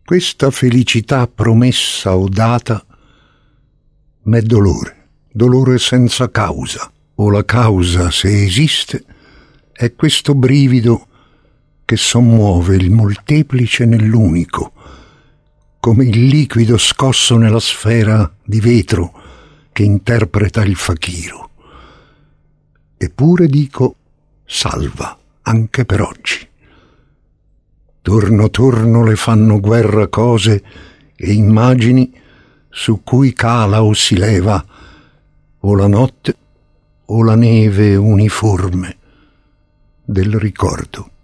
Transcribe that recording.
Questa felicità promessa o data m'è dolore senza causa, o la causa, se esiste, è questo brivido che sommuove il molteplice nell'unico, come il liquido scosso nella sfera di vetro che interpreta il fakiro. Eppure dico salva anche per oggi. Torno le fanno guerra cose e immagini su cui cala o si leva o la notte o la neve uniforme del ricordo.